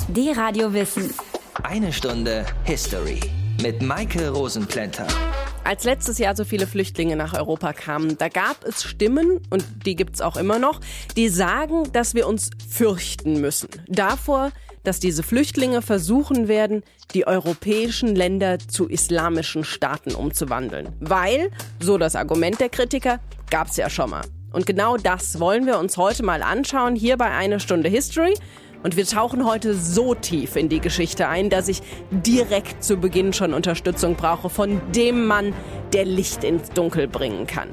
Die Radiowissen. Eine Stunde History mit Maike Rosenplanter. Als letztes Jahr so viele Flüchtlinge nach Europa kamen, da gab es Stimmen, und die gibt's auch immer noch, die sagen, dass wir uns fürchten müssen. Davor, dass diese Flüchtlinge versuchen werden, die europäischen Länder zu islamischen Staaten umzuwandeln. Weil, so das Argument der Kritiker, gab's ja schon mal. Und genau das wollen wir uns heute mal anschauen, hier bei Eine Stunde History. Und wir tauchen heute so tief in die Geschichte ein, dass ich direkt zu Beginn schon Unterstützung brauche von dem Mann, der Licht ins Dunkel bringen kann.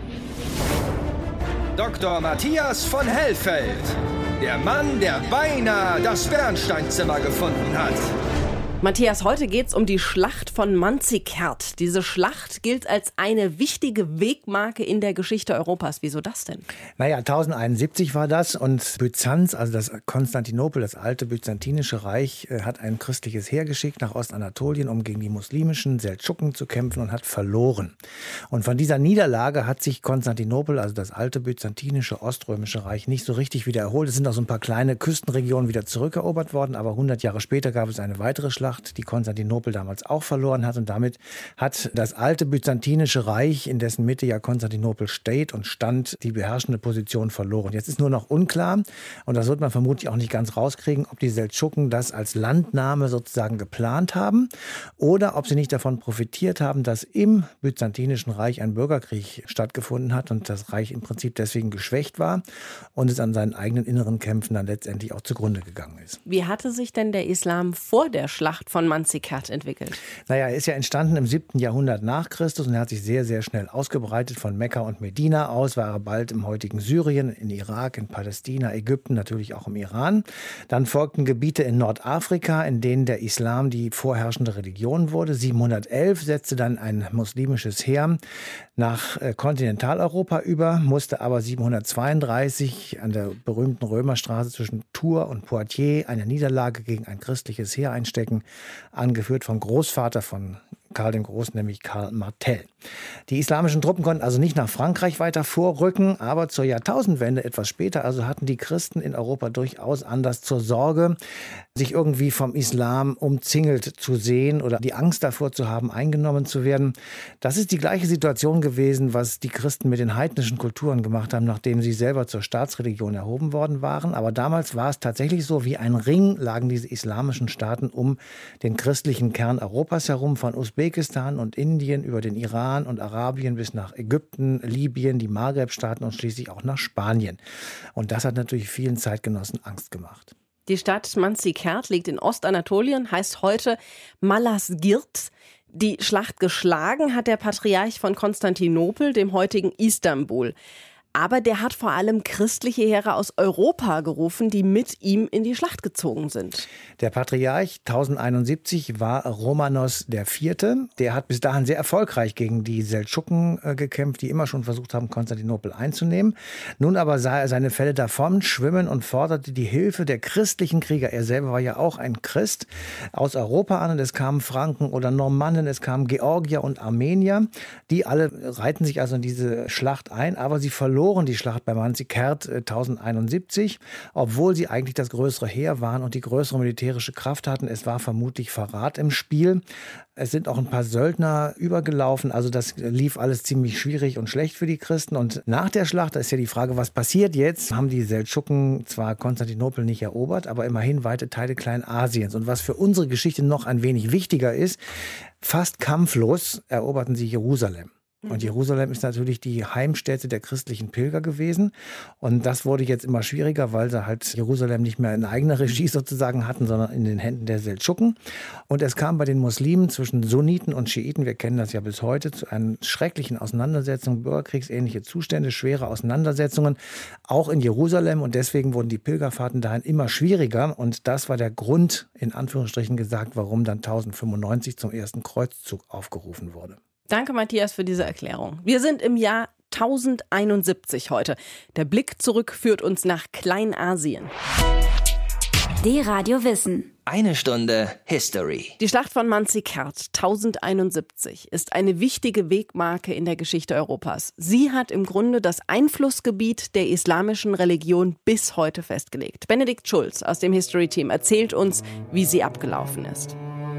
Dr. Matthias von Hellfeld. Der Mann, der beinahe das Bernsteinzimmer gefunden hat. Matthias, heute geht's um die Schlacht von Manzikert. Diese Schlacht gilt als eine wichtige Wegmarke in der Geschichte Europas. Wieso das denn? Naja, 1071 war das, und Byzanz, also das Konstantinopel, das alte byzantinische Reich, hat ein christliches Heer geschickt nach Ostanatolien, um gegen die muslimischen Seldschuken zu kämpfen, und hat verloren. Und von dieser Niederlage hat sich Konstantinopel, also das alte byzantinische oströmische Reich, nicht so richtig wieder erholt. Es sind auch so ein paar kleine Küstenregionen wieder zurückerobert worden, aber 100 Jahre später gab es eine weitere Schlacht, die Konstantinopel damals auch verloren hat, und damit hat das alte byzantinische Reich, in dessen Mitte ja Konstantinopel steht und stand, die beherrschende Position verloren. Jetzt ist nur noch unklar, und das wird man vermutlich auch nicht ganz rauskriegen, ob die Seldschuken das als Landnahme sozusagen geplant haben oder ob sie nicht davon profitiert haben, dass im byzantinischen Reich ein Bürgerkrieg stattgefunden hat und das Reich im Prinzip deswegen geschwächt war und es an seinen eigenen inneren Kämpfen dann letztendlich auch zugrunde gegangen ist. Wie hatte sich denn der Islam vor der Schlacht von Manzikert entwickelt? Naja, er ist ja entstanden im 7. Jahrhundert nach Christus, und er hat sich sehr, sehr schnell ausgebreitet. Von Mekka und Medina aus war er bald im heutigen Syrien, in Irak, in Palästina, Ägypten, natürlich auch im Iran. Dann folgten Gebiete in Nordafrika, in denen der Islam die vorherrschende Religion wurde. 711 setzte dann ein muslimisches Heer nach Kontinentaleuropa über, musste aber 732 an der berühmten Römerstraße zwischen Tours und Poitiers eine Niederlage gegen ein christliches Heer einstecken, angeführt vom Großvater von Karl dem Großen, nämlich Karl Martel. Die islamischen Truppen konnten also nicht nach Frankreich weiter vorrücken, aber zur Jahrtausendwende, etwas später, also hatten die Christen in Europa durchaus Anlass zur Sorge, sich irgendwie vom Islam umzingelt zu sehen oder die Angst davor zu haben, eingenommen zu werden. Das ist die gleiche Situation gewesen, was die Christen mit den heidnischen Kulturen gemacht haben, nachdem sie selber zur Staatsreligion erhoben worden waren. Aber damals war es tatsächlich so, wie ein Ring lagen diese islamischen Staaten um den christlichen Kern Europas herum, von Usbekistan und Indien über den Iran und Arabien bis nach Ägypten, Libyen, die Maghreb-Staaten und schließlich auch nach Spanien. Und das hat natürlich vielen Zeitgenossen Angst gemacht. Die Stadt Manzikert liegt in Ostanatolien, heißt heute Malazgirt. Die Schlacht geschlagen hat der Patriarch von Konstantinopel, dem heutigen Istanbul. Aber der hat vor allem christliche Heere aus Europa gerufen, die mit ihm in die Schlacht gezogen sind. Der Patriarch 1071 war Romanos IV. Der hat bis dahin sehr erfolgreich gegen die Seldschuken gekämpft, die immer schon versucht haben, Konstantinopel einzunehmen. Nun aber sah er seine Fälle davon schwimmen und forderte die Hilfe der christlichen Krieger. Er selber war ja auch ein Christ aus Europa an, und es kamen Franken oder Normannen, es kamen Georgier und Armenier. Die alle reihten sich also in diese Schlacht ein, aber sie verloren die Schlacht bei Manzikert 1071, obwohl sie eigentlich das größere Heer waren und die größere militärische Kraft hatten. Es war vermutlich Verrat im Spiel. Es sind auch ein paar Söldner übergelaufen, also das lief alles ziemlich schwierig und schlecht für die Christen. Und nach der Schlacht, da ist ja die Frage, was passiert jetzt? Haben die Seldschuken zwar Konstantinopel nicht erobert, aber immerhin weite Teile Kleinasiens. Und was für unsere Geschichte noch ein wenig wichtiger ist, fast kampflos eroberten sie Jerusalem. Und Jerusalem ist natürlich die Heimstätte der christlichen Pilger gewesen. Und das wurde jetzt immer schwieriger, weil sie halt Jerusalem nicht mehr in eigener Regie sozusagen hatten, sondern in den Händen der Seldschuken. Und es kam bei den Muslimen zwischen Sunniten und Schiiten, wir kennen das ja bis heute, zu einer schrecklichen Auseinandersetzung, bürgerkriegsähnliche Zustände, schwere Auseinandersetzungen, auch in Jerusalem. Und deswegen wurden die Pilgerfahrten dahin immer schwieriger. Und das war der Grund, in Anführungsstrichen gesagt, warum dann 1095 zum ersten Kreuzzug aufgerufen wurde. Danke, Matthias, für diese Erklärung. Wir sind im Jahr 1071 heute. Der Blick zurück führt uns nach Kleinasien. D-Radio Wissen. Eine Stunde History. Die Schlacht von Manzikert 1071 ist eine wichtige Wegmarke in der Geschichte Europas. Sie hat im Grunde das Einflussgebiet der islamischen Religion bis heute festgelegt. Benedikt Schulz aus dem History-Team erzählt uns, wie sie abgelaufen ist.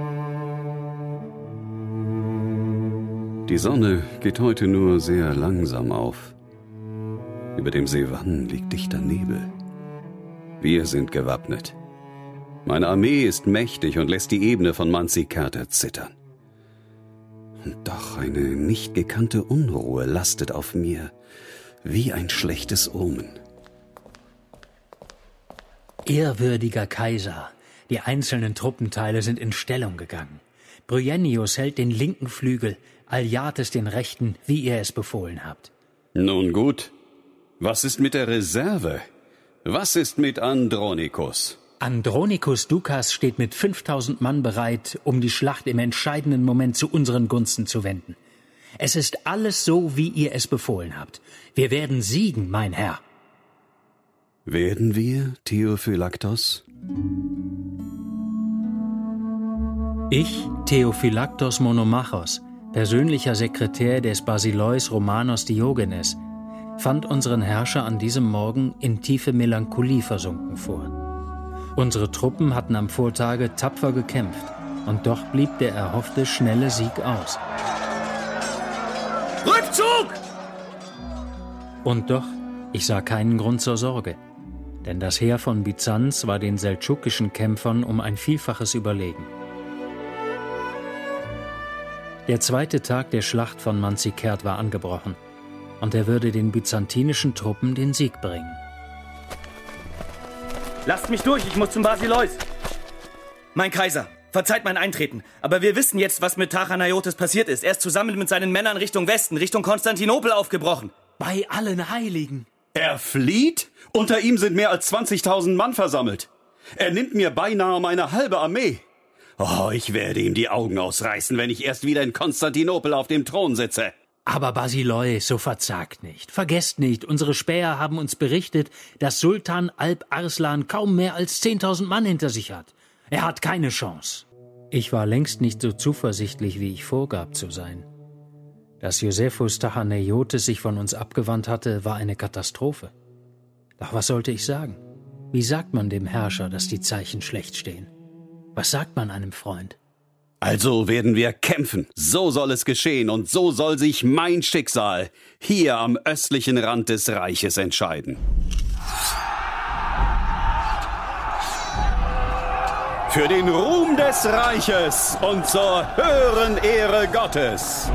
Die Sonne geht heute nur sehr langsam auf. Über dem See Wann liegt dichter Nebel. Wir sind gewappnet. Meine Armee ist mächtig und lässt die Ebene von Manzikert erzittern. Und doch eine nicht gekannte Unruhe lastet auf mir, wie ein schlechtes Omen. Ehrwürdiger Kaiser, die einzelnen Truppenteile sind in Stellung gegangen. Bryennius hält den linken Flügel, Alyattes den rechten, wie ihr es befohlen habt. Nun gut, was ist mit der Reserve? Was ist mit Andronicus? Andronicus Dukas steht mit 5000 Mann bereit, um die Schlacht im entscheidenden Moment zu unseren Gunsten zu wenden. Es ist alles so, wie ihr es befohlen habt. Wir werden siegen, mein Herr. Werden wir, Theophylaktos? Ich, Theophylaktos Monomachos, persönlicher Sekretär des Basileus Romanos Diogenes, fand unseren Herrscher an diesem Morgen in tiefe Melancholie versunken vor. Unsere Truppen hatten am Vortage tapfer gekämpft, und doch blieb der erhoffte schnelle Sieg aus. Rückzug! Und doch, ich sah keinen Grund zur Sorge, denn das Heer von Byzanz war den seldschukischen Kämpfern um ein Vielfaches überlegen. Der zweite Tag der Schlacht von Manzikert war angebrochen, und er würde den byzantinischen Truppen den Sieg bringen. Lasst mich durch, ich muss zum Basileus. Mein Kaiser, verzeiht mein Eintreten, aber wir wissen jetzt, was mit Tachanaiotes passiert ist. Er ist zusammen mit seinen Männern Richtung Westen, Richtung Konstantinopel aufgebrochen. Bei allen Heiligen! Er flieht? Unter ihm sind mehr als 20.000 Mann versammelt. Er nimmt mir beinahe meine halbe Armee. Oh, ich werde ihm die Augen ausreißen, wenn ich erst wieder in Konstantinopel auf dem Thron sitze. Aber Basileus, so verzagt nicht. Vergesst nicht, unsere Späher haben uns berichtet, dass Sultan Alp Arslan kaum mehr als 10.000 Mann hinter sich hat. Er hat keine Chance. Ich war längst nicht so zuversichtlich, wie ich vorgab zu sein. Dass Josephus Tachanaiotes sich von uns abgewandt hatte, war eine Katastrophe. Doch was sollte ich sagen? Wie sagt man dem Herrscher, dass die Zeichen schlecht stehen? Was sagt man einem Freund? Also werden wir kämpfen. So soll es geschehen und so soll sich mein Schicksal hier am östlichen Rand des Reiches entscheiden. Für den Ruhm des Reiches und zur höheren Ehre Gottes.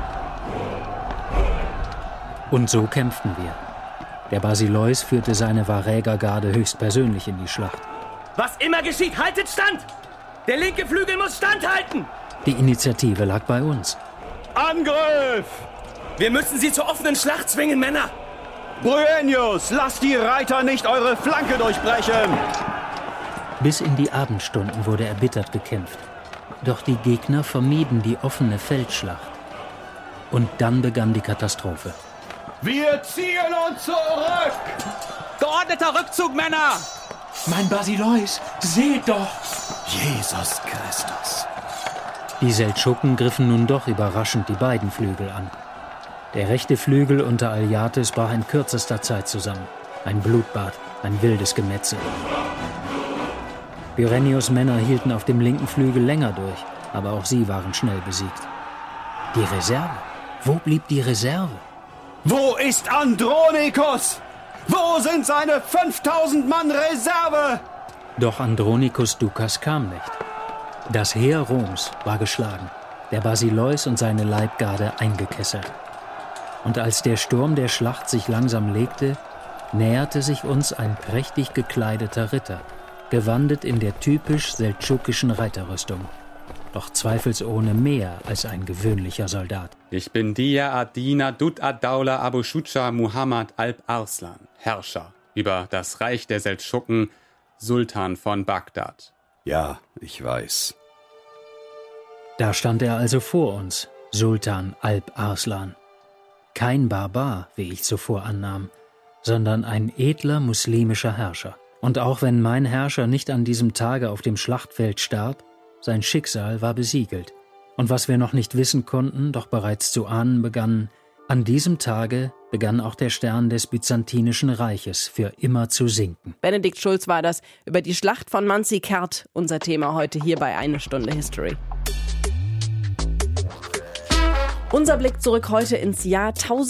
Und so kämpften wir. Der Basileus führte seine Varägergarde höchstpersönlich in die Schlacht. Was immer geschieht, haltet stand! Der linke Flügel muss standhalten! Die Initiative lag bei uns. Angriff! Wir müssen sie zur offenen Schlacht zwingen, Männer! Bryennius, lasst die Reiter nicht eure Flanke durchbrechen! Bis in die Abendstunden wurde erbittert gekämpft. Doch die Gegner vermieden die offene Feldschlacht. Und dann begann die Katastrophe. Wir ziehen uns zurück! Geordneter Rückzug, Männer! Mein Basileus, seht doch! Jesus Christus! Die Seldschuken griffen nun doch überraschend die beiden Flügel an. Der rechte Flügel unter Alyattes brach in kürzester Zeit zusammen. Ein Blutbad, ein wildes Gemetzel. Bryennius' Männer hielten auf dem linken Flügel länger durch, aber auch sie waren schnell besiegt. Die Reserve? Wo blieb die Reserve? Wo ist Andronicus? Wo sind seine 5000 Mann Reserve? Doch Andronicus Dukas kam nicht. Das Heer Roms war geschlagen, der Basileus und seine Leibgarde eingekesselt. Und als der Sturm der Schlacht sich langsam legte, näherte sich uns ein prächtig gekleideter Ritter, gewandet in der typisch seldschukischen Reiterrüstung. Doch zweifelsohne mehr als ein gewöhnlicher Soldat. Ich bin Dia Adina Dut Ad-Daula Abu Shuja Muhammad Alp Arslan, Herrscher über das Reich der Seldschuken, Sultan von Bagdad. Ja, ich weiß. Da stand er also vor uns, Sultan Alp Arslan. Kein Barbar, wie ich zuvor annahm, sondern ein edler muslimischer Herrscher. Und auch wenn mein Herrscher nicht an diesem Tage auf dem Schlachtfeld starb, sein Schicksal war besiegelt. Und was wir noch nicht wissen konnten, doch bereits zu ahnen begannen, an diesem Tage begann auch der Stern des Byzantinischen Reiches für immer zu sinken. Benedikt Schulz war das über die Schlacht von Manzikert, unser Thema heute hier bei Eine Stunde History. Unser Blick zurück heute ins Jahr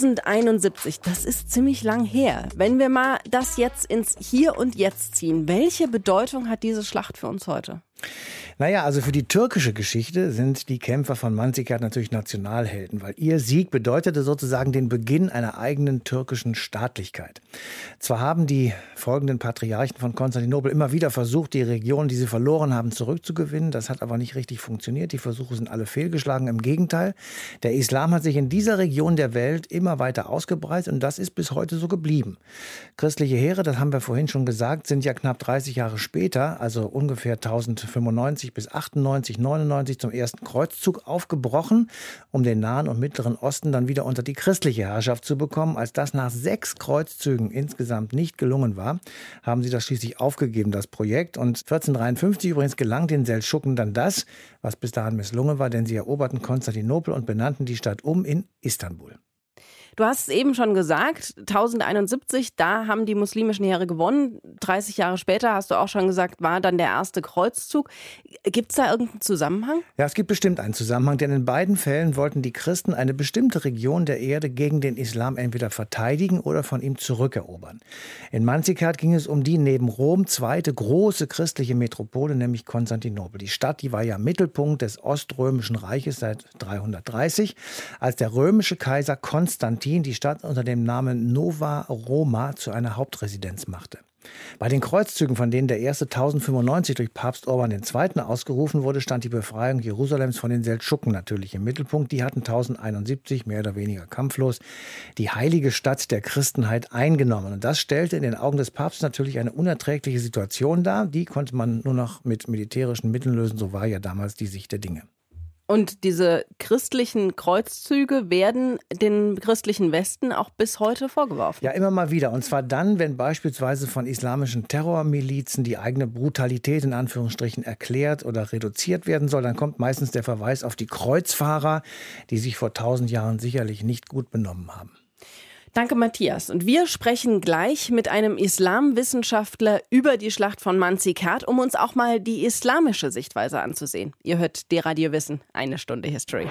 1071. Das ist ziemlich lang her. Wenn wir mal das jetzt ins Hier und Jetzt ziehen, welche Bedeutung hat diese Schlacht für uns heute? Naja, also für die türkische Geschichte sind die Kämpfer von Manzikert natürlich Nationalhelden, weil ihr Sieg bedeutete sozusagen den Beginn einer eigenen türkischen Staatlichkeit. Zwar haben die folgenden Patriarchen von Konstantinopel immer wieder versucht, die Region, die sie verloren haben, zurückzugewinnen. Das hat aber nicht richtig funktioniert. Die Versuche sind alle fehlgeschlagen. Im Gegenteil, der Islam hat sich in dieser Region der Welt immer weiter ausgebreitet und das ist bis heute so geblieben. Christliche Heere, das haben wir vorhin schon gesagt, sind ja knapp 30 Jahre später, also ungefähr 1095 bis 98, 99 zum ersten Kreuzzug aufgebrochen, um den Nahen und Mittleren Osten dann wieder unter die christliche Herrschaft zu bekommen. Als das nach 6 Kreuzzügen insgesamt nicht gelungen war, haben sie das schließlich aufgegeben, das Projekt. Und 1453 übrigens gelang den Seldschuken dann das, was bis dahin misslungen war, denn sie eroberten Konstantinopel und benannten die Stadt in Istanbul. Du hast es eben schon gesagt, 1071, da haben die muslimischen Heere gewonnen. 30 Jahre später, hast du auch schon gesagt, war dann der erste Kreuzzug. Gibt es da irgendeinen Zusammenhang? Ja, es gibt bestimmt einen Zusammenhang, denn in beiden Fällen wollten die Christen eine bestimmte Region der Erde gegen den Islam entweder verteidigen oder von ihm zurückerobern. In Manzikert ging es um die neben Rom zweite große christliche Metropole, nämlich Konstantinopel. Die Stadt, die war ja Mittelpunkt des Oströmischen Reiches seit 330, als der römische Kaiser Konstantin die Stadt unter dem Namen Nova Roma zu einer Hauptresidenz machte. Bei den Kreuzzügen, von denen der erste 1095 durch Papst Urban II. Ausgerufen wurde, stand die Befreiung Jerusalems von den Seldschuken natürlich im Mittelpunkt. Die hatten 1071 mehr oder weniger kampflos die heilige Stadt der Christenheit eingenommen. Und das stellte in den Augen des Papstes natürlich eine unerträgliche Situation dar. Die konnte man nur noch mit militärischen Mitteln lösen. So war ja damals die Sicht der Dinge. Und diese christlichen Kreuzzüge werden den christlichen Westen auch bis heute vorgeworfen. Ja, immer mal wieder. Und zwar dann, wenn beispielsweise von islamischen Terrormilizen die eigene Brutalität in Anführungsstrichen erklärt oder reduziert werden soll, dann kommt meistens der Verweis auf die Kreuzfahrer, die sich vor 1000 Jahren sicherlich nicht gut benommen haben. Danke, Matthias. Und wir sprechen gleich mit einem Islamwissenschaftler über die Schlacht von Manzikert, um uns auch mal die islamische Sichtweise anzusehen. Ihr hört D-Radio Wissen, eine Stunde History.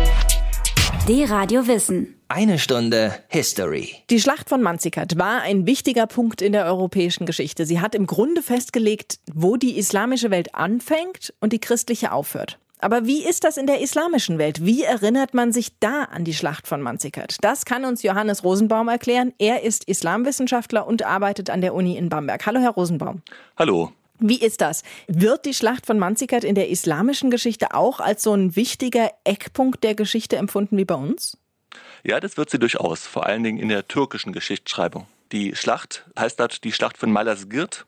D-Radio Wissen. Eine Stunde History. Die Schlacht von Manzikert war ein wichtiger Punkt in der europäischen Geschichte. Sie hat im Grunde festgelegt, wo die islamische Welt anfängt und die christliche aufhört. Aber wie ist das in der islamischen Welt? Wie erinnert man sich da an die Schlacht von Manzikert? Das kann uns Johannes Rosenbaum erklären. Er ist Islamwissenschaftler und arbeitet an der Uni in Bamberg. Hallo, Herr Rosenbaum. Hallo. Wie ist das? Wird die Schlacht von Manzikert in der islamischen Geschichte auch als so ein wichtiger Eckpunkt der Geschichte empfunden wie bei uns? Ja, das wird sie durchaus, vor allen Dingen in der türkischen Geschichtsschreibung. Die Schlacht heißt dort die Schlacht von Malazgirt.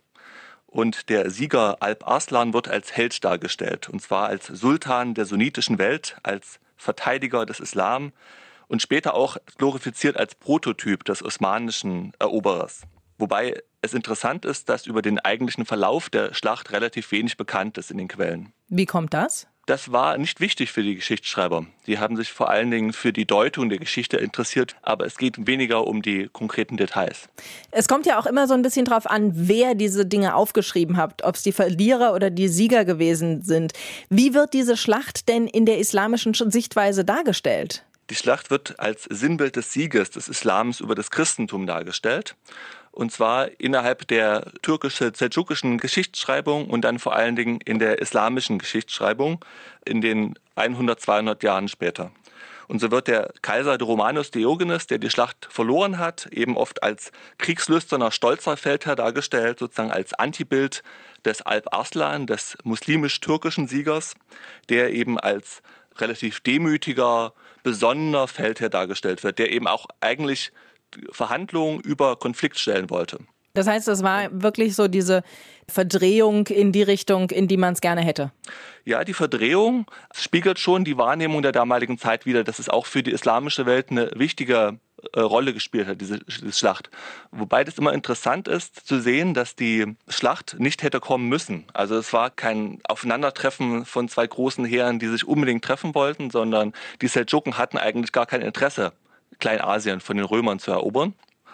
Und der Sieger Alp Arslan wird als Held dargestellt, und zwar als Sultan der sunnitischen Welt, als Verteidiger des Islam und später auch glorifiziert als Prototyp des osmanischen Eroberers. Wobei es interessant ist, dass über den eigentlichen Verlauf der Schlacht relativ wenig bekannt ist in den Quellen. Wie kommt das? Das war nicht wichtig für die Geschichtsschreiber. Die haben sich vor allen Dingen für die Deutung der Geschichte interessiert, aber es geht weniger um die konkreten Details. Es kommt ja auch immer so ein bisschen drauf an, wer diese Dinge aufgeschrieben hat, ob es die Verlierer oder die Sieger gewesen sind. Wie wird diese Schlacht denn in der islamischen Sichtweise dargestellt? Die Schlacht wird als Sinnbild des Sieges des Islams über das Christentum dargestellt. Und zwar innerhalb der türkisch-seldschukischen Geschichtsschreibung und dann vor allen Dingen in der islamischen Geschichtsschreibung in den 100, 200 Jahren später. Und so wird der Kaiser Romanus Diogenes, der die Schlacht verloren hat, eben oft als kriegslüsterner, stolzer Feldherr dargestellt, sozusagen als Antibild des Alp Arslan, des muslimisch-türkischen Siegers, der eben als relativ demütiger, besonnener Feldherr dargestellt wird, der eben auch eigentlich Verhandlungen über Konflikt stellen wollte. Das heißt, das war wirklich so diese Verdrehung in die Richtung, in die man es gerne hätte? Ja, die Verdrehung spiegelt schon die Wahrnehmung der damaligen Zeit wider, dass es auch für die islamische Welt eine wichtige Rolle gespielt hat, diese Schlacht. Wobei das immer interessant ist zu sehen, dass die Schlacht nicht hätte kommen müssen. Also es war kein Aufeinandertreffen von zwei großen Heeren, die sich unbedingt treffen wollten, sondern die Seldschuken hatten eigentlich gar kein Interesse, Kleinasien von den Römern zu erobern,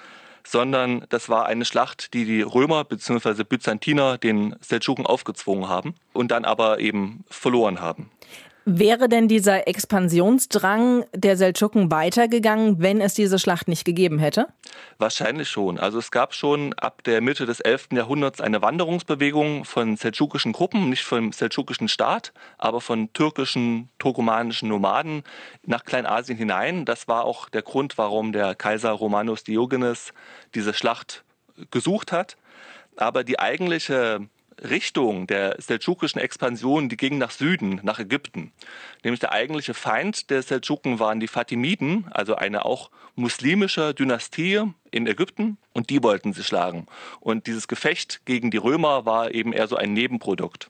sondern das war eine Schlacht, die die Römer bzw. Byzantiner den Seldschuken aufgezwungen haben und dann aber eben verloren haben. Wäre denn dieser Expansionsdrang der Seldschuken weitergegangen, wenn es diese Schlacht nicht gegeben hätte? Wahrscheinlich schon. Also es gab schon ab der Mitte des 11. Jahrhunderts eine Wanderungsbewegung von seldschukischen Gruppen, nicht vom seldschukischen Staat, aber von türkischen, turkomanischen Nomaden nach Kleinasien hinein. Das war auch der Grund, warum der Kaiser Romanos Diogenes diese Schlacht gesucht hat. Aber die eigentliche Richtung der seldschukischen Expansion, die ging nach Süden, nach Ägypten. Nämlich der eigentliche Feind der Seldschuken waren die Fatimiden, also eine auch muslimische Dynastie in Ägypten, und die wollten sie schlagen. Und dieses Gefecht gegen die Römer war eben eher so ein Nebenprodukt.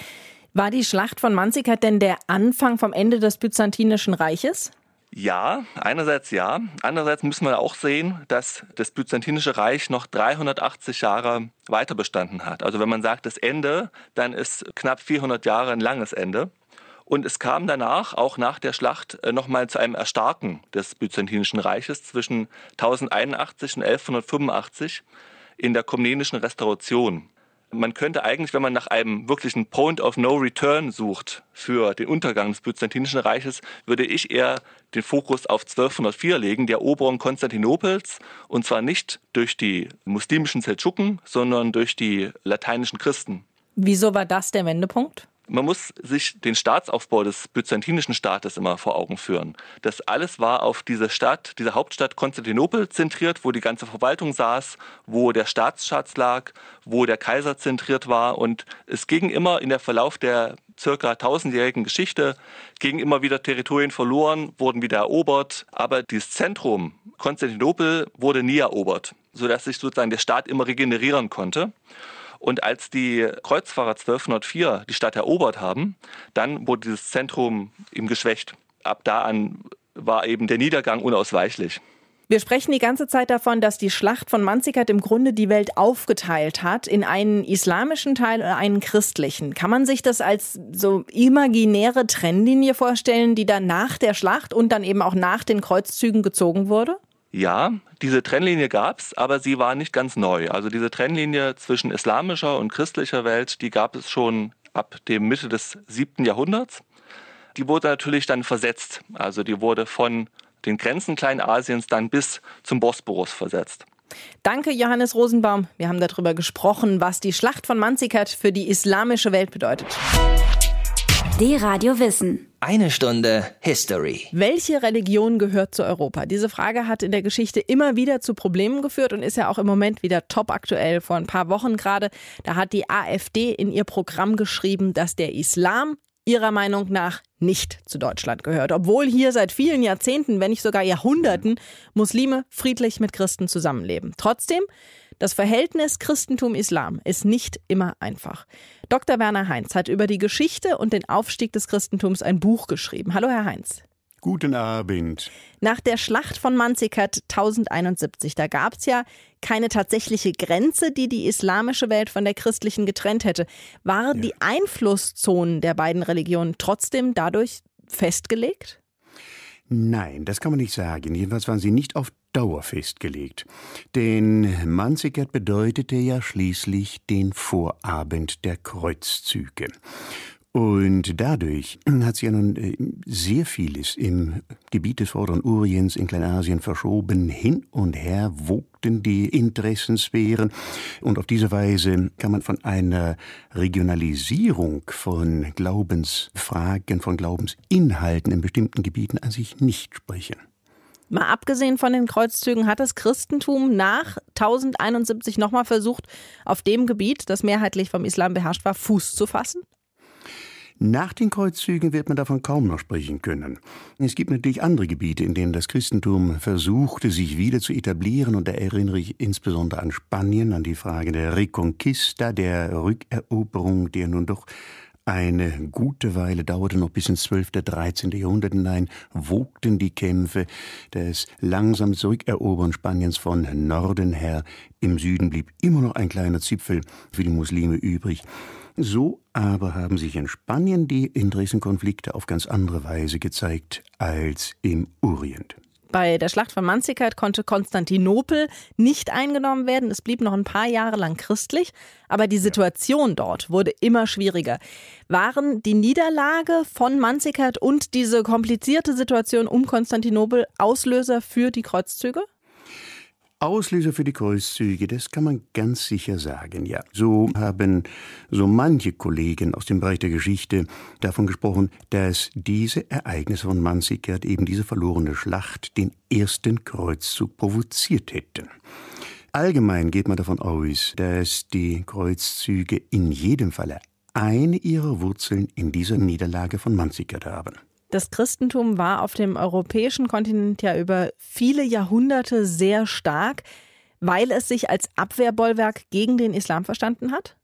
War die Schlacht von Manzikert denn der Anfang vom Ende des Byzantinischen Reiches? Ja, einerseits ja. Andererseits müssen wir auch sehen, dass das Byzantinische Reich noch 380 Jahre weiter bestanden hat. Also wenn man sagt das Ende, dann ist knapp 400 Jahre ein langes Ende. Und es kam danach, auch nach der Schlacht, nochmal zu einem Erstarken des Byzantinischen Reiches zwischen 1081 und 1185 in der Komnenischen Restauration. Man könnte eigentlich, wenn man nach einem wirklichen Point of No Return sucht für den Untergang des Byzantinischen Reiches, würde ich eher den Fokus auf 1204 legen, die Eroberung Konstantinopels, und zwar nicht durch die muslimischen Seldschuken, sondern durch die lateinischen Christen. Wieso war das der Wendepunkt? Man muss sich den Staatsaufbau des byzantinischen Staates immer vor Augen führen. Das alles war auf diese Stadt, diese Hauptstadt Konstantinopel zentriert, wo die ganze Verwaltung saß, wo der Staatsschatz lag, wo der Kaiser zentriert war. Und es ging immer in der Verlauf der circa 1000-jährigen Geschichte, gingen immer wieder Territorien verloren, wurden wieder erobert. Aber dieses Zentrum Konstantinopel wurde nie erobert, sodass sich sozusagen der Staat immer regenerieren konnte. Und als die Kreuzfahrer 1204 die Stadt erobert haben, dann wurde dieses Zentrum eben geschwächt. Ab da an war eben der Niedergang unausweichlich. Wir sprechen die ganze Zeit davon, dass die Schlacht von Manzikert im Grunde die Welt aufgeteilt hat in einen islamischen Teil und einen christlichen. Kann man sich das als so imaginäre Trennlinie vorstellen, die dann nach der Schlacht und dann eben auch nach den Kreuzzügen gezogen wurde? Ja, diese Trennlinie gab's, aber sie war nicht ganz neu. Also diese Trennlinie zwischen islamischer und christlicher Welt, die gab es schon ab dem Mitte des 7. Jahrhunderts. Die wurde natürlich dann versetzt. Also die wurde von den Grenzen Kleinasiens dann bis zum Bosporus versetzt. Danke, Johannes Rosenbaum. Wir haben darüber gesprochen, was die Schlacht von Manzikert für die islamische Welt bedeutet. D-Radio Wissen. Eine Stunde History. Welche Religion gehört zu Europa? Diese Frage hat in der Geschichte immer wieder zu Problemen geführt und ist ja auch im Moment wieder top aktuell. Vor ein paar Wochen gerade, da hat die AfD in ihr Programm geschrieben, dass der Islam ihrer Meinung nach nicht zu Deutschland gehört. Obwohl hier seit vielen Jahrzehnten, wenn nicht sogar Jahrhunderten, Muslime friedlich mit Christen zusammenleben. Trotzdem, das Verhältnis Christentum-Islam ist nicht immer einfach. Dr. Werner Heinz hat über die Geschichte und den Aufstieg des Christentums ein Buch geschrieben. Hallo, Herr Heinz. Guten Abend. Nach der Schlacht von Manzikert 1071, da gab es ja keine tatsächliche Grenze, die die islamische Welt von der christlichen getrennt hätte. Waren die Einflusszonen der beiden Religionen trotzdem dadurch festgelegt? Nein, das kann man nicht sagen. Jedenfalls waren sie nicht auf Dauer festgelegt. Denn Manzikert bedeutete ja schließlich den Vorabend der Kreuzzüge. Und dadurch hat sich ja nun sehr vieles im Gebiet des Vorderen Orients in Kleinasien verschoben. Hin und her wogten die Interessensphären. Und auf diese Weise kann man von einer Regionalisierung von Glaubensfragen, von Glaubensinhalten in bestimmten Gebieten an sich nicht sprechen. Mal abgesehen von den Kreuzzügen, hat das Christentum nach 1071 nochmal versucht, auf dem Gebiet, das mehrheitlich vom Islam beherrscht war, Fuß zu fassen? Nach den Kreuzzügen wird man davon kaum noch sprechen können. Es gibt natürlich andere Gebiete, in denen das Christentum versuchte, sich wieder zu etablieren. Und da erinnere ich insbesondere an Spanien, an die Frage der Reconquista, der Rückeroberung der nun doch Eine gute Weile dauerte noch bis ins 12., 13. Jahrhundert hinein, wogten die Kämpfe, das langsam Zurückerobern Spaniens von Norden her. Im Süden blieb immer noch ein kleiner Zipfel für die Muslime übrig. So aber haben sich in Spanien die Interessenkonflikte auf ganz andere Weise gezeigt als im Orient. Bei der Schlacht von Manzikert konnte Konstantinopel nicht eingenommen werden. Es blieb noch ein paar Jahre lang christlich, aber die Situation dort wurde immer schwieriger. Waren die Niederlage von Manzikert und diese komplizierte Situation um Konstantinopel Auslöser für die Kreuzzüge? Auslöser für die Kreuzzüge, das kann man ganz sicher sagen, ja. So haben so manche Kollegen aus dem Bereich der Geschichte davon gesprochen, dass diese Ereignisse von Manzikert, eben diese verlorene Schlacht, den ersten Kreuzzug provoziert hätten. Allgemein geht man davon aus, dass die Kreuzzüge in jedem Falle eine ihrer Wurzeln in dieser Niederlage von Manzikert haben. Das Christentum war auf dem europäischen Kontinent ja über viele Jahrhunderte sehr stark, weil es sich als Abwehrbollwerk gegen den Islam verstanden hat?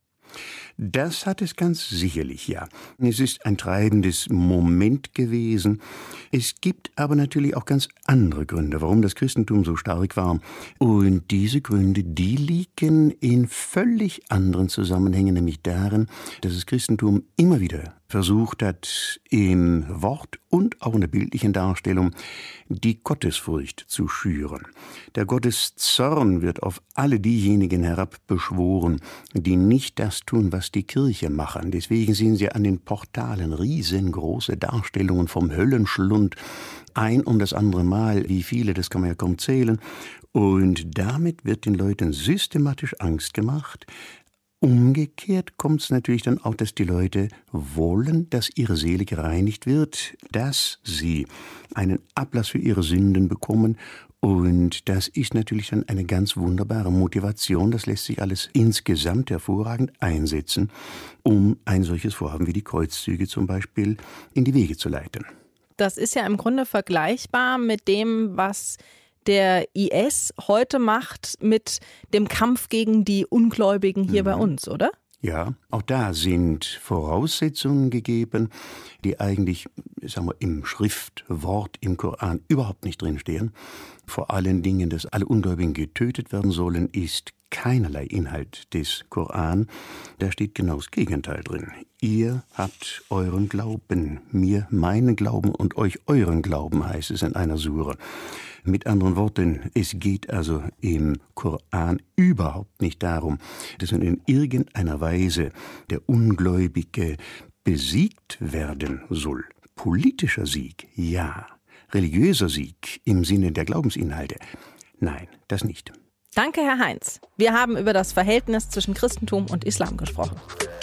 Das hat es ganz sicherlich, ja. Es ist ein treibendes Moment gewesen. Es gibt aber natürlich auch ganz andere Gründe, warum das Christentum so stark war. Und diese Gründe, die liegen in völlig anderen Zusammenhängen, nämlich darin, dass das Christentum immer wieder versucht hat, im Wort und auch in der bildlichen Darstellung die Gottesfurcht zu schüren. Der Gotteszorn wird auf alle diejenigen herabbeschworen, die nicht das tun, was die Kirche machen. Deswegen sehen Sie an den Portalen riesengroße Darstellungen vom Höllenschlund, ein um das andere Mal. Wie viele, das kann man ja kaum zählen. Und damit wird den Leuten systematisch Angst gemacht. Umgekehrt kommt es natürlich dann auch, dass die Leute wollen, dass ihre Seele gereinigt wird, dass sie einen Ablass für ihre Sünden bekommen. Und das ist natürlich dann eine ganz wunderbare Motivation. Das lässt sich alles insgesamt hervorragend einsetzen, um ein solches Vorhaben wie die Kreuzzüge zum Beispiel in die Wege zu leiten. Das ist ja im Grunde vergleichbar mit dem, was der IS heute macht mit dem Kampf gegen die Ungläubigen hier bei uns, oder? Ja, auch da sind Voraussetzungen gegeben, die eigentlich, sagen wir, im Schriftwort, im Koran überhaupt nicht drinstehen. Vor allen Dingen, dass alle Ungläubigen getötet werden sollen, ist keinerlei Inhalt des Koran. Da steht genau das Gegenteil drin. Ihr habt euren Glauben, mir meinen Glauben und euch euren Glauben, heißt es in einer Sure. Mit anderen Worten, es geht also im Koran überhaupt nicht darum, dass in irgendeiner Weise der Ungläubige besiegt werden soll. Politischer Sieg, ja. Religiöser Sieg im Sinne der Glaubensinhalte, nein, das nicht. Danke, Herr Heinz. Wir haben über das Verhältnis zwischen Christentum und Islam gesprochen.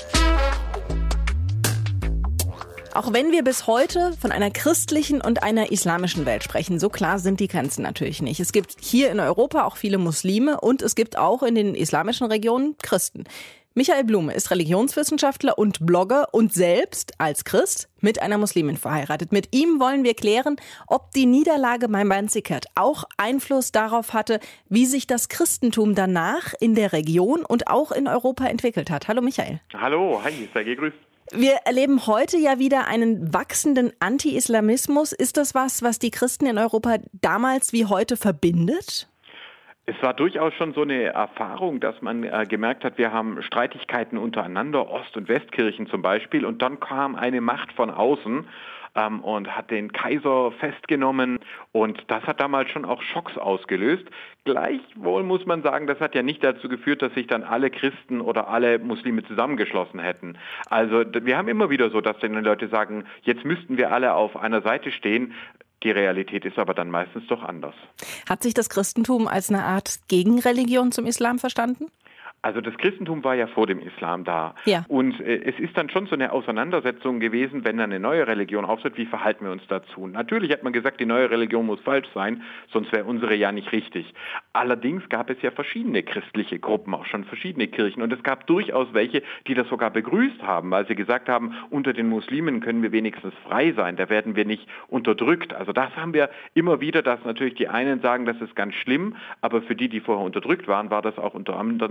Auch wenn wir bis heute von einer christlichen und einer islamischen Welt sprechen, so klar sind die Grenzen natürlich nicht. Es gibt hier in Europa auch viele Muslime und es gibt auch in den islamischen Regionen Christen. Michael Blume ist Religionswissenschaftler und Blogger und selbst als Christ mit einer Muslimin verheiratet. Mit ihm wollen wir klären, ob die Niederlage bei Manzikert auch Einfluss darauf hatte, wie sich das Christentum danach in der Region und auch in Europa entwickelt hat. Hallo Michael. Hallo, hi, sei gegrüßt. Wir erleben heute ja wieder einen wachsenden Anti-Islamismus. Ist das was die Christen in Europa damals wie heute verbindet? Es war durchaus schon so eine Erfahrung, dass man gemerkt hat, wir haben Streitigkeiten untereinander, Ost- und Westkirchen zum Beispiel, und dann kam eine Macht von außen und hat den Kaiser festgenommen, und das hat damals schon auch Schocks ausgelöst. Gleichwohl muss man sagen, das hat ja nicht dazu geführt, dass sich dann alle Christen oder alle Muslime zusammengeschlossen hätten. Also wir haben immer wieder so, dass dann die Leute sagen, jetzt müssten wir alle auf einer Seite stehen. Die Realität ist aber dann meistens doch anders. Hat sich das Christentum als eine Art Gegenreligion zum Islam verstanden? Also das Christentum war ja vor dem Islam da. Ja. Und es ist dann schon so eine Auseinandersetzung gewesen, wenn dann eine neue Religion auftritt, wie verhalten wir uns dazu? Natürlich hat man gesagt, die neue Religion muss falsch sein, sonst wäre unsere ja nicht richtig. Allerdings gab es ja verschiedene christliche Gruppen, auch schon verschiedene Kirchen. Und es gab durchaus welche, die das sogar begrüßt haben, weil sie gesagt haben, unter den Muslimen können wir wenigstens frei sein, da werden wir nicht unterdrückt. Also das haben wir immer wieder, dass natürlich die einen sagen, das ist ganz schlimm, aber für die, die vorher unterdrückt waren, war das auch unter anderem eine Erleichterung.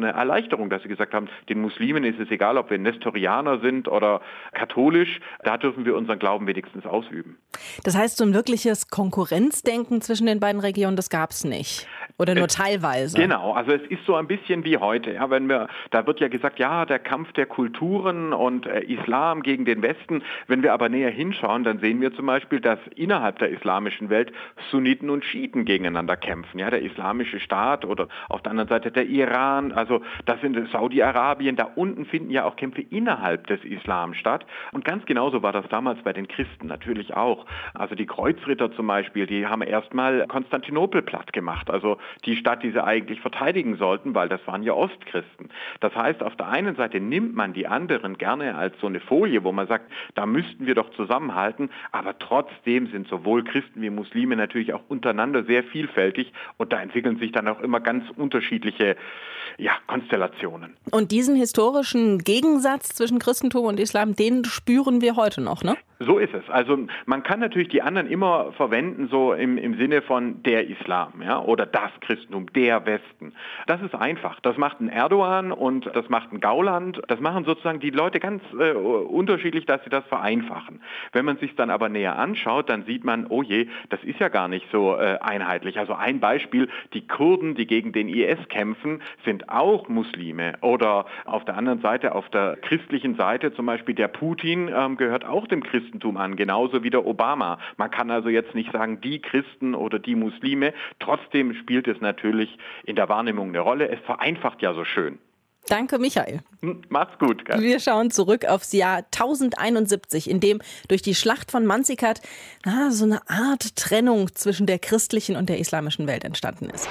Erleichterung, dass sie gesagt haben, den Muslimen ist es egal, ob wir Nestorianer sind oder katholisch, da dürfen wir unseren Glauben wenigstens ausüben. Das heißt, so ein wirkliches Konkurrenzdenken zwischen den beiden Regionen, das gab es nicht. Oder nur teilweise. Genau, also es ist so ein bisschen wie heute. Ja, da wird ja gesagt, ja, der Kampf der Kulturen und Islam gegen den Westen. Wenn wir aber näher hinschauen, dann sehen wir zum Beispiel, dass innerhalb der islamischen Welt Sunniten und Schiiten gegeneinander kämpfen. Ja, der islamische Staat oder auf der anderen Seite der Iran, also das sind Saudi-Arabien. Da unten finden ja auch Kämpfe innerhalb des Islam statt. Und ganz genauso war das damals bei den Christen natürlich auch. Also die Kreuzritter zum Beispiel, die haben erstmal Konstantinopel platt gemacht. Also die Stadt, die sie eigentlich verteidigen sollten, weil das waren ja Ostchristen. Das heißt, auf der einen Seite nimmt man die anderen gerne als so eine Folie, wo man sagt, da müssten wir doch zusammenhalten, aber trotzdem sind sowohl Christen wie Muslime natürlich auch untereinander sehr vielfältig und da entwickeln sich dann auch immer ganz unterschiedliche Konstellationen. Und diesen historischen Gegensatz zwischen Christentum und Islam, den spüren wir heute noch, ne? So ist es. Also man kann natürlich die anderen immer verwenden, so im Sinne von der Islam, ja, oder das Christentum, der Westen. Das ist einfach. Das macht ein Erdogan und das macht ein Gauland. Das machen sozusagen die Leute ganz unterschiedlich, dass sie das vereinfachen. Wenn man sich dann aber näher anschaut, dann sieht man, oh je, das ist ja gar nicht so einheitlich. Also ein Beispiel, die Kurden, die gegen den IS kämpfen, sind auch Muslime. Oder auf der anderen Seite, auf der christlichen Seite zum Beispiel, der Putin gehört auch dem Christentum an, genauso wie der Obama. Man kann also jetzt nicht sagen, die Christen oder die Muslime. Trotzdem spielt es natürlich in der Wahrnehmung eine Rolle. Es vereinfacht ja so schön. Danke, Michael. Mach's gut. Gell? Wir schauen zurück aufs Jahr 1071, in dem durch die Schlacht von Manzikert so eine Art Trennung zwischen der christlichen und der islamischen Welt entstanden ist.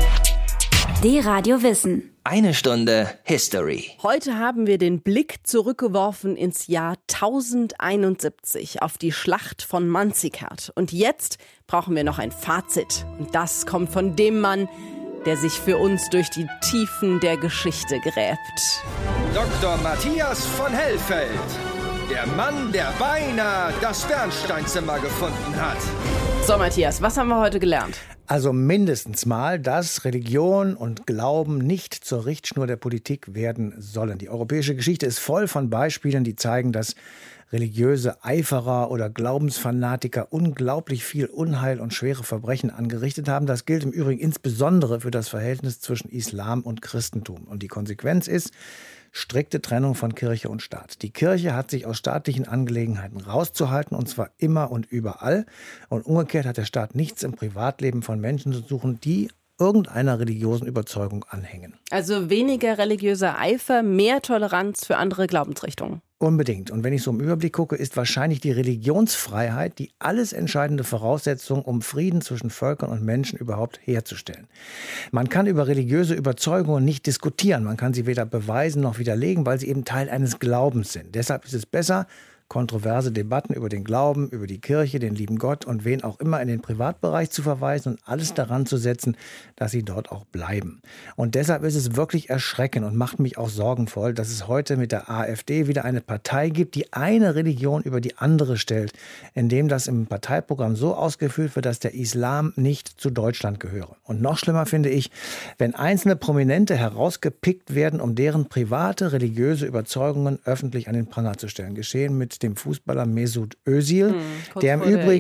D-Radio Wissen. Eine Stunde History. Heute haben wir den Blick zurückgeworfen ins Jahr 1071 auf die Schlacht von Manzikert. Und jetzt brauchen wir noch ein Fazit. Und das kommt von dem Mann, der sich für uns durch die Tiefen der Geschichte gräbt. Dr. Matthias von Hellfeld. Der Mann, der beinahe das Bernsteinzimmer gefunden hat. So, Matthias, was haben wir heute gelernt? Also mindestens mal, dass Religion und Glauben nicht zur Richtschnur der Politik werden sollen. Die europäische Geschichte ist voll von Beispielen, die zeigen, dass religiöse Eiferer oder Glaubensfanatiker unglaublich viel Unheil und schwere Verbrechen angerichtet haben. Das gilt im Übrigen insbesondere für das Verhältnis zwischen Islam und Christentum. Und die Konsequenz ist strikte Trennung von Kirche und Staat. Die Kirche hat sich aus staatlichen Angelegenheiten rauszuhalten, und zwar immer und überall. Und umgekehrt hat der Staat nichts im Privatleben von Menschen zu suchen, die irgendeiner religiösen Überzeugung anhängen. Also weniger religiöser Eifer, mehr Toleranz für andere Glaubensrichtungen. Unbedingt. Und wenn ich so im Überblick gucke, ist wahrscheinlich die Religionsfreiheit die alles entscheidende Voraussetzung, um Frieden zwischen Völkern und Menschen überhaupt herzustellen. Man kann über religiöse Überzeugungen nicht diskutieren. Man kann sie weder beweisen noch widerlegen, weil sie eben Teil eines Glaubens sind. Deshalb ist es besser, kontroverse Debatten über den Glauben, über die Kirche, den lieben Gott und wen auch immer in den Privatbereich zu verweisen und alles daran zu setzen, dass sie dort auch bleiben. Und deshalb ist es wirklich erschreckend und macht mich auch sorgenvoll, dass es heute mit der AfD wieder eine Partei gibt, die eine Religion über die andere stellt, indem das im Parteiprogramm so ausgeführt wird, dass der Islam nicht zu Deutschland gehöre. Und noch schlimmer finde ich, wenn einzelne Prominente herausgepickt werden, um deren private religiöse Überzeugungen öffentlich an den Pranger zu stellen. Geschehen mit dem Fußballer Mesut Özil, der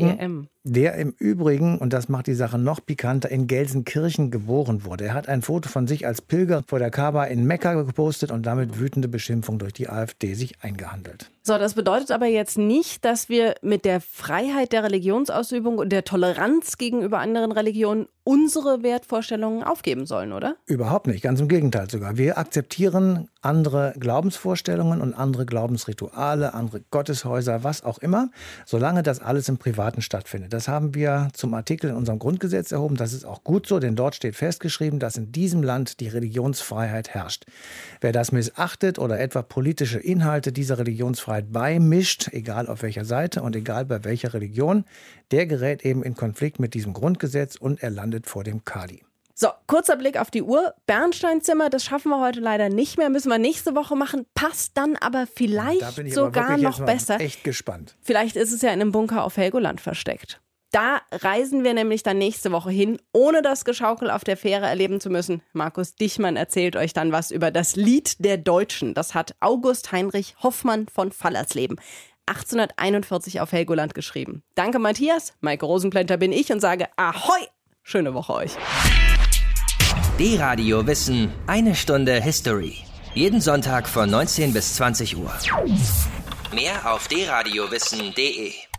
im Übrigen, und das macht die Sache noch pikanter, in Gelsenkirchen geboren wurde. Er hat ein Foto von sich als Pilger vor der Kaaba in Mekka gepostet und damit wütende Beschimpfung durch die AfD sich eingehandelt. So, das bedeutet aber jetzt nicht, dass wir mit der Freiheit der Religionsausübung und der Toleranz gegenüber anderen Religionen unsere Wertvorstellungen aufgeben sollen, oder? Überhaupt nicht, ganz im Gegenteil sogar. Wir akzeptieren andere Glaubensvorstellungen und andere Glaubensrituale, andere Gotteshäuser, was auch immer, solange das alles im Privaten stattfindet. Das haben wir zum Artikel in unserem Grundgesetz erhoben. Das ist auch gut so, denn dort steht festgeschrieben, dass in diesem Land die Religionsfreiheit herrscht. Wer das missachtet oder etwa politische Inhalte dieser Religionsfreiheit beimischt, egal auf welcher Seite und egal bei welcher Religion, der gerät eben in Konflikt mit diesem Grundgesetz und er landet vor dem Kali. So, kurzer Blick auf die Uhr. Bernsteinzimmer, das schaffen wir heute leider nicht mehr, müssen wir nächste Woche machen. Passt dann aber vielleicht sogar noch besser. Echt gespannt. Vielleicht ist es ja in einem Bunker auf Helgoland versteckt. Da reisen wir nämlich dann nächste Woche hin, ohne das Geschaukel auf der Fähre erleben zu müssen. Markus Dichmann erzählt euch dann was über das Lied der Deutschen. Das hat August Heinrich Hoffmann von Fallersleben 1841 auf Helgoland geschrieben. Danke Matthias, Maike Rosenplanter bin ich und sage Ahoi! Schöne Woche euch. D-Radio Wissen, 1 Stunde History. Jeden Sonntag von 19 bis 20 Uhr. Mehr auf dradiowissen.de.